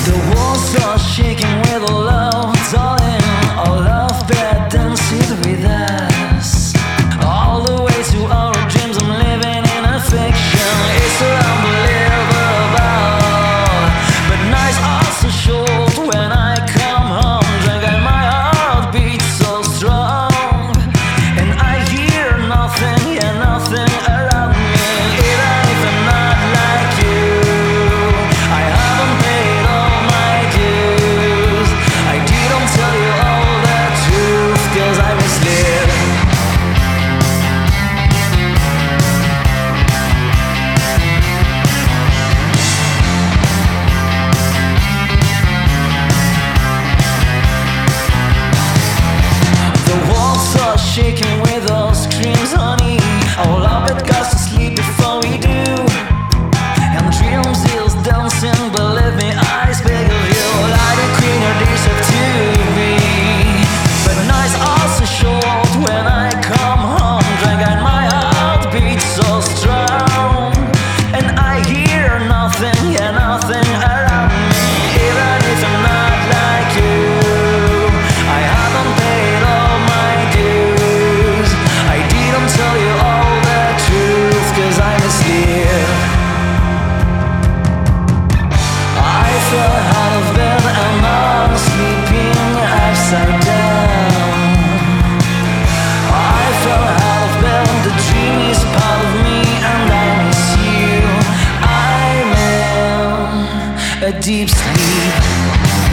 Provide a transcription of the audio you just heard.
The walls are shaking with a love, darling. Our love that dances with us all the way to our dreams. I'm living in a fiction. It's so unbelievable, but nights are so short. When I come home drunk and my heart beats so strong, and I hear nothing, yeah, nothing around me. Even if I'm not like you, I haven't paid all my dues. I didn't tell you all the truth, 'cause I misled. The walls are shaking with those screams, honey. Our love it goes to sleep before we do, and dreams is dancing. Believe me, I speak of you like a queen or deserve to be. But nights are so short. When I come home drunk and my heart beats so strong, and I hear nothing, yeah, nothing around me. Even if I'm not like you, I haven't paid all my dues. I didn't tell you all the truth, 'cause I misled. I fell out of bed and now I'm sleeping upside down. I fell out of bed, the dream is part of me and I miss you. I'm in a deep sleep.